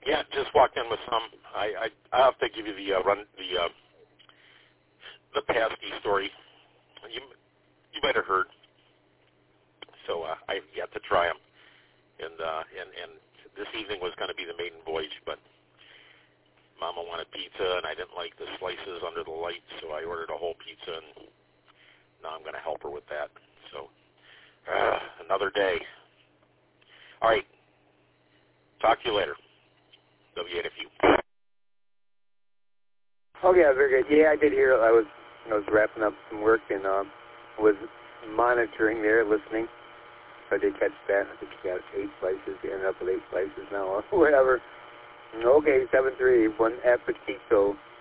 Yeah, just walked in with some. I'll have to give you the the pasty story. You might have heard. So I got to try them, and this evening was going to be the maiden voyage, but Mama wanted pizza, and I didn't like the slices under the light, so I ordered a whole pizza, and now I'm going to help her with that. So another day. All right. Talk to you later. W8FU. Okay, very good. Yeah, I did hear. I was wrapping up some work and was monitoring there, listening. So I did catch that. I think you got 8 slices. You ended up with 8 slices now, or whatever. Okay, 7-3, one appetito.